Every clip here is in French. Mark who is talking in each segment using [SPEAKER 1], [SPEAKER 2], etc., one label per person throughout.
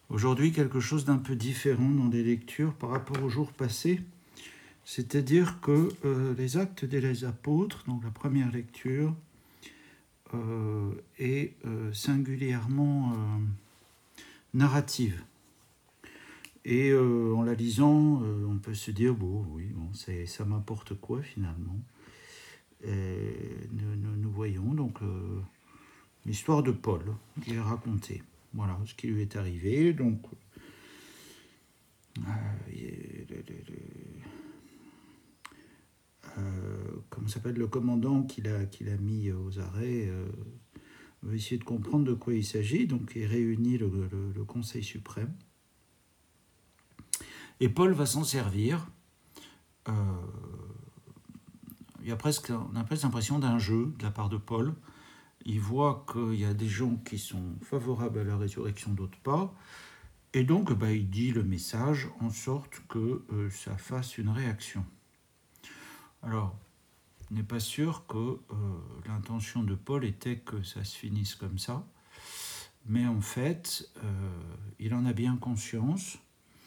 [SPEAKER 1] Aujourd'hui, quelque chose d'un peu différent dans les lectures par rapport aux jours passés. C'est-à-dire que les Actes des Apôtres, donc la première lecture, est singulièrement narrative. Et en la lisant, on peut se dire, bon, oui, bon, ça m'apporte quoi finalement. Nous voyons donc l'histoire de Paul qui est racontée. Voilà ce qui lui est arrivé. Donc, comment s'appelle le commandant qu'il a mis aux arrêts va essayer de comprendre de quoi il s'agit. Donc, il réunit le Conseil suprême. Et Paul va s'en servir. On a presque l'impression d'un jeu de la part de Paul. Il voit qu'il y a des gens qui sont favorables à la résurrection, d'autres pas. Et donc, il dit le message en sorte que ça fasse une réaction. Alors, on n'est pas sûr que l'intention de Paul était que ça se finisse comme ça. Mais en fait, il en a bien conscience.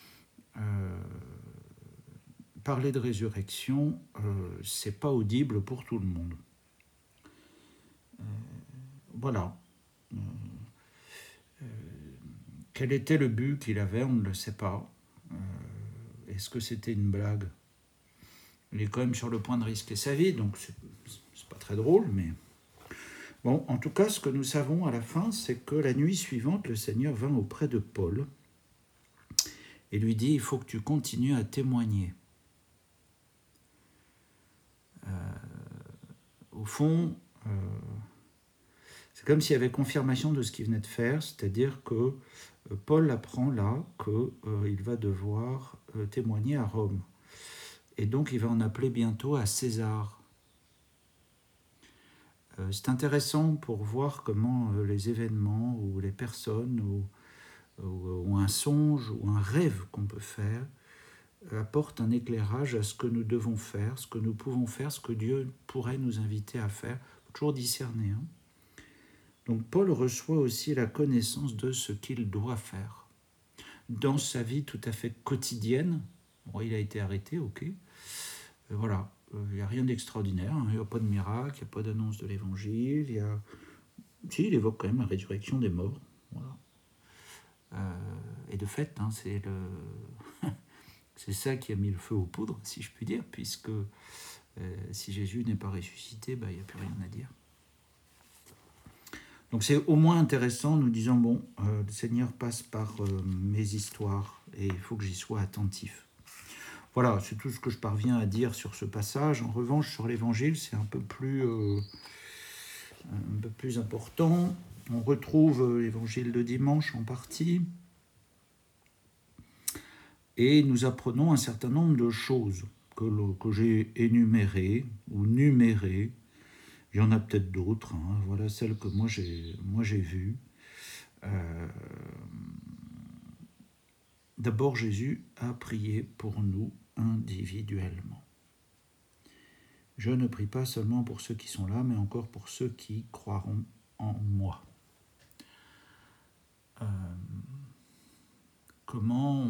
[SPEAKER 1] Parler de résurrection, c'est pas audible pour tout le monde. Voilà. Quel était le but qu'il avait, on ne le sait pas. Est-ce que c'était une blague ? Il est quand même sur le point de risquer sa vie, donc c'est pas très drôle, mais... Bon, en tout cas, ce que nous savons à la fin, c'est que la nuit suivante, le Seigneur vint auprès de Paul et lui dit, il faut que tu continues à témoigner. Au fond, c'est comme s'il y avait confirmation de ce qu'il venait de faire, c'est-à-dire que Paul apprend là qu'il va devoir témoigner à Rome. Et donc, il va en appeler bientôt à César. C'est intéressant pour voir comment les événements ou les personnes ou un songe ou un rêve qu'on peut faire apportent un éclairage à ce que nous devons faire, ce que nous pouvons faire, ce que Dieu pourrait nous inviter à faire. Il faut toujours discerner. Donc Paul reçoit aussi la connaissance de ce qu'il doit faire. Dans sa vie tout à fait quotidienne, bon, il a été arrêté, ok, voilà, il n'y a rien d'extraordinaire, il n'y a pas de miracle, il n'y a pas d'annonce de l'évangile, si, il évoque quand même la résurrection des morts, voilà. Et de fait, c'est ça qui a mis le feu aux poudres, si je puis dire, puisque si Jésus n'est pas ressuscité, il n'y a plus rien à dire. Donc c'est au moins intéressant, nous disons, bon, le Seigneur passe par mes histoires et il faut que j'y sois attentif. Voilà, c'est tout ce que je parviens à dire sur ce passage. En revanche, sur l'Évangile, c'est un peu plus important. On retrouve l'Évangile de dimanche en partie. Et nous apprenons un certain nombre de choses que j'ai énumérées ou numérées. Il y en a peut-être d'autres, voilà celles que moi j'ai vues. D'abord, Jésus a prié pour nous individuellement. Je ne prie pas seulement pour ceux qui sont là, mais encore pour ceux qui croiront en moi. Comment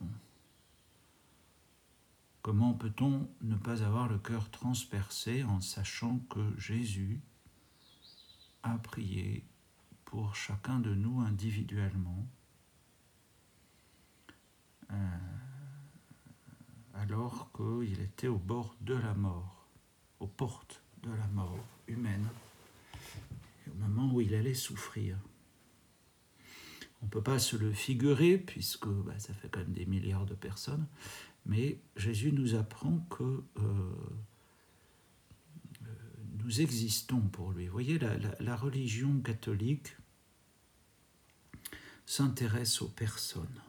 [SPEAKER 1] peut-on ne pas avoir le cœur transpercé en sachant que Jésus a prié pour chacun de nous individuellement, alors qu'il était au bord de la mort, aux portes de la mort humaine, au moment où il allait souffrir. On ne peut pas se le figurer, puisque ça fait quand même des milliards de personnes, mais Jésus nous apprend que nous existons pour lui. Vous voyez, la religion catholique s'intéresse aux personnes.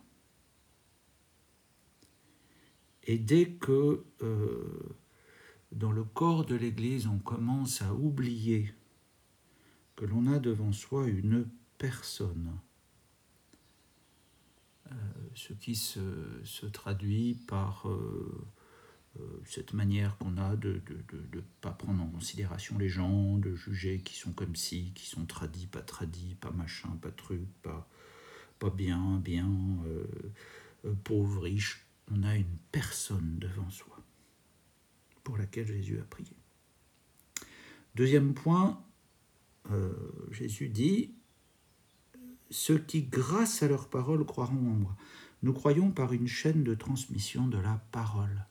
[SPEAKER 1] Et dès que dans le corps de l'Église, on commence à oublier que l'on a devant soi une personne, ce qui se traduit par cette manière qu'on a de ne pas prendre en considération les gens, de juger qui sont comme ci, qui sont tradis, pas machin, pas truc, pas pas bien, bien, pauvre, riche. On a une personne devant soi pour laquelle Jésus a prié. Deuxième point, Jésus dit « Ceux qui, grâce à leur parole, croiront en moi ». Nous croyons par une chaîne de transmission de la parole.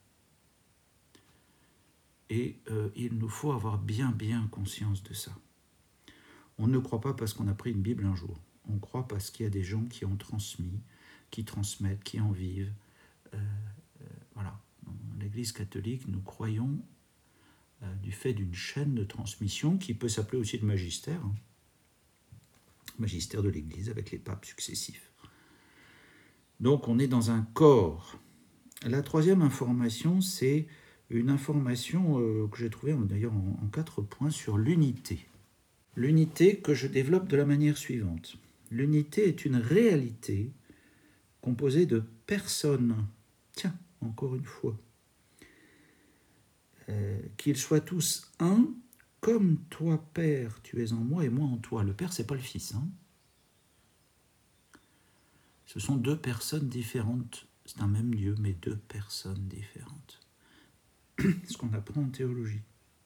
[SPEAKER 1] Et il nous faut avoir bien conscience de ça. On ne croit pas parce qu'on a pris une Bible un jour. On croit parce qu'il y a des gens qui ont transmis, qui transmettent, qui en vivent. Voilà. Dans l'Église catholique, nous croyons du fait d'une chaîne de transmission qui peut s'appeler aussi le magistère. Magistère de l'Église avec les papes successifs. Donc on est dans un corps. La troisième information, c'est une information que j'ai trouvée d'ailleurs en 4 points sur l'unité. L'unité que je développe de la manière suivante. L'unité est une réalité composée de personnes. Tiens, encore une fois. Qu'ils soient tous un, comme toi, Père, tu es en moi et moi en toi. Le Père, c'est pas le Fils. Ce sont 2 personnes différentes. C'est un même Dieu, mais 2 personnes différentes. Ce qu'on apprend en théologie.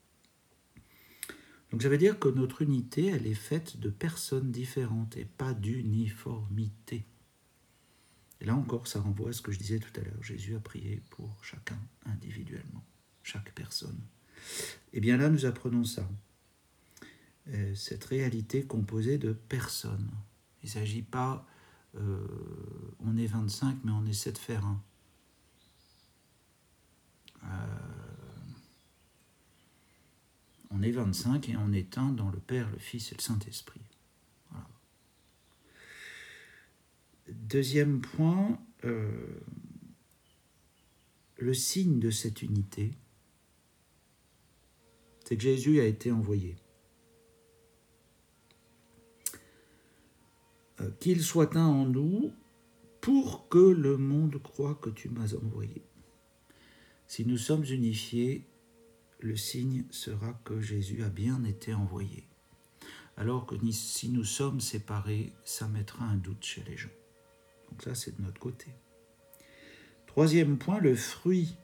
[SPEAKER 1] Donc ça veut dire que notre unité, elle est faite de personnes différentes et pas d'uniformité. Et là encore, ça renvoie à ce que je disais tout à l'heure. Jésus a prié pour chacun individuellement, chaque personne. Et bien là, nous apprenons ça. Cette réalité composée de personnes. Il ne s'agit pas, on est 25, mais on essaie de faire un. On est 25 et on est un dans le Père, le Fils et le Saint-Esprit. Voilà. Deuxième point, le signe de cette unité, c'est que Jésus a été envoyé. Qu'il soit un en nous pour que le monde croie que tu m'as envoyé. Si nous sommes unifiés, le signe sera que Jésus a bien été envoyé. Alors que si nous sommes séparés, ça mettra un doute chez les gens. Donc ça, c'est de notre côté. Troisième point, le fruit.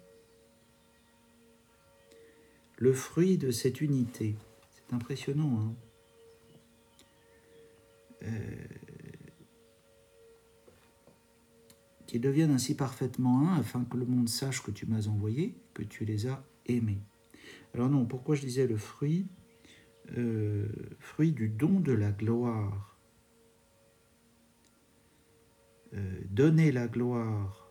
[SPEAKER 1] Le fruit de cette unité. C'est impressionnant, qu'ils deviennent ainsi parfaitement un, afin que le monde sache que tu m'as envoyé, que tu les as aimés. Alors non, pourquoi je disais le fruit fruit du don de la gloire. Donner la gloire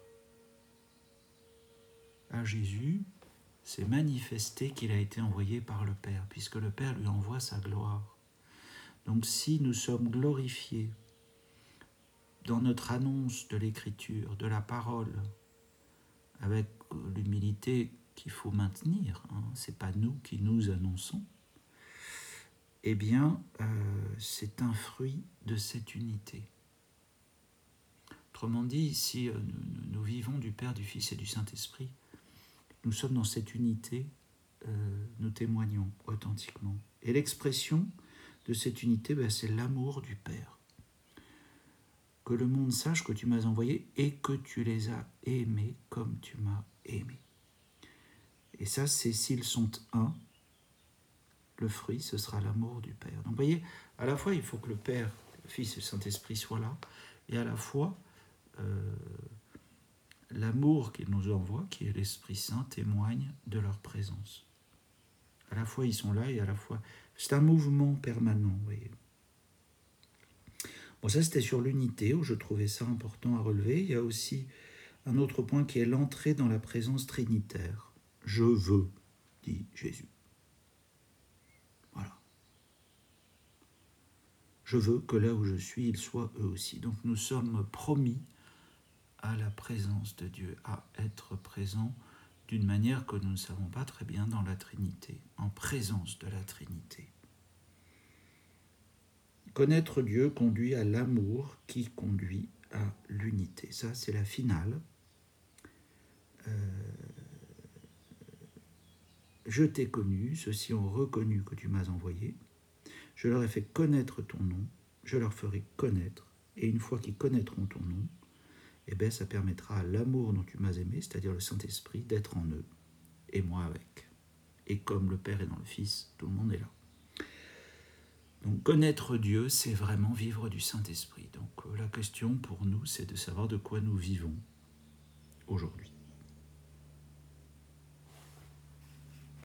[SPEAKER 1] à Jésus, c'est manifester qu'il a été envoyé par le Père, puisque le Père lui envoie sa gloire. Donc si nous sommes glorifiés dans notre annonce de l'Écriture, de la parole, avec l'humilité qu'il faut maintenir, c'est pas nous qui nous annonçons, eh bien, c'est un fruit de cette unité. Autrement dit, si nous vivons du Père, du Fils et du Saint-Esprit, nous sommes dans cette unité, nous témoignons authentiquement. Et l'expression de cette unité, c'est l'amour du Père. Que le monde sache que tu m'as envoyé et que tu les as aimés comme tu m'as aimé. Et ça, c'est s'ils sont un, le fruit, ce sera l'amour du Père. Donc vous voyez, à la fois, il faut que le Père, le Fils et le Saint-Esprit soient là, et à la fois, l'amour qu'il nous envoie, qui est l'Esprit Saint, témoigne de leur présence. À la fois, ils sont là, et à la fois... C'est un mouvement permanent, vous voyez. Bon, ça, c'était sur l'unité, où je trouvais ça important à relever. Il y a aussi un autre point qui est l'entrée dans la présence trinitaire. « Je veux », dit Jésus. Voilà. Je veux que là où je suis, ils soient eux aussi. Donc nous sommes promis à la présence de Dieu, à être présents d'une manière que nous ne savons pas très bien dans la Trinité, en présence de la Trinité. Connaître Dieu conduit à l'amour qui conduit à l'unité. Ça, c'est la finale. Je t'ai connu, ceux-ci ont reconnu que tu m'as envoyé. Je leur ai fait connaître ton nom, je leur ferai connaître Et une fois qu'ils connaîtront ton nom, eh bien, ça permettra à l'amour dont tu m'as aimé, c'est-à-dire le Saint-Esprit, d'être en eux, et moi avec. Et comme le Père est dans le Fils, tout le monde est là. Donc connaître Dieu, c'est vraiment vivre du Saint-Esprit. Donc la question pour nous, c'est de savoir de quoi nous vivons aujourd'hui.